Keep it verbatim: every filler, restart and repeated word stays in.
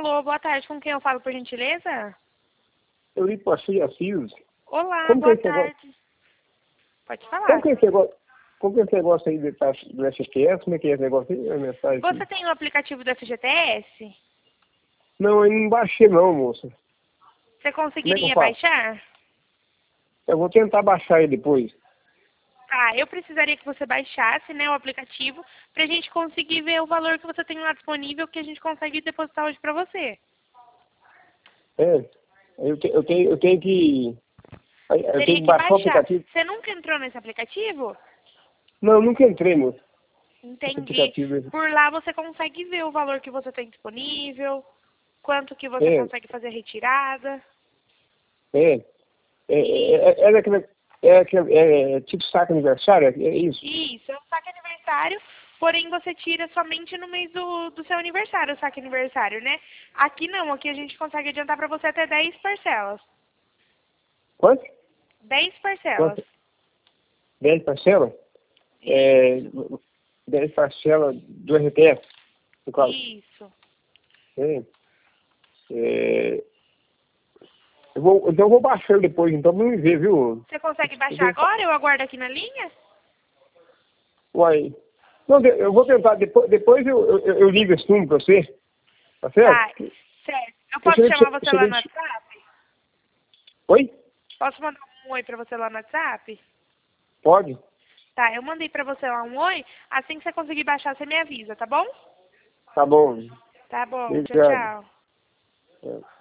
Alô, boa tarde. Com quem eu falo, por gentileza? Eu li para a Assis. Olá, Como boa que é esse negócio? tarde. Pode falar. Como que é esse negócio? Como que é esse negócio aí de taxa do F G T S? Como é que é esse negócio aí? A mensagem Você aqui. tem o aplicativo do F G T S? Não, eu não baixei não, moça. Você Como é que eu conseguiria faço? baixar? Eu vou tentar baixar ele depois. Tá, eu precisaria que você baixasse, né, o aplicativo pra gente conseguir ver o valor que você tem lá disponível que a gente consegue depositar hoje pra você. É. Eu, te, eu, tenho, eu tenho que... Eu tenho Teria que que baixar o baixar. aplicativo. Você nunca entrou nesse aplicativo? Não, eu nunca entrei, moça. Esse Entendi. aplicativo aí. Por lá você consegue ver o valor que você tem disponível, quanto que você É, consegue fazer retirada. é. É, é, é, é, daquele- é, aquele- é, é tipo saco aniversário? É, é isso? Isso, é um saque aniversário, porém você tira somente no mês do, do seu aniversário, o saque aniversário, né? Aqui não, aqui a gente consegue adiantar pra você até dez parcelas. Quanto? dez parcelas. Quanto? dez parcelas? É, dez parcelas do R T S, no caso. Isso. É, é, eu vou, então eu vou baixar ele depois, então pra me ver, viu? Você consegue Eu baixar tenho- agora? Eu aguardo aqui na linha? Uai. Não, de- eu vou tentar, depois, depois eu, eu, eu ligo esse número pra você, tá certo? Tá, certo. Eu Eu posso cheguei, chamar você lá cheguei, no WhatsApp? oi? Posso mandar um oi pra você lá no WhatsApp? Pode? Tá, eu mandei pra você lá um oi. Assim que você conseguir baixar, você me avisa, tá bom? Tá bom. Tá bom, tchau, Obrigado. tchau. É.